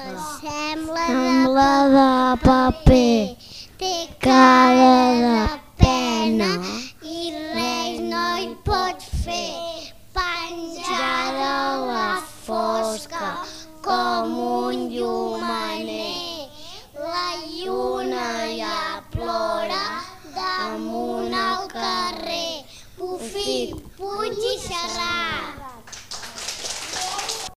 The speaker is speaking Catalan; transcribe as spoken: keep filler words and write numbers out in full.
Sembla de paper, té cara de pena i res no hi pot fer. Penjada a la fosca com un llumener. La lluna ja plora damunt el carrer. Pufit, Puig i Serrat.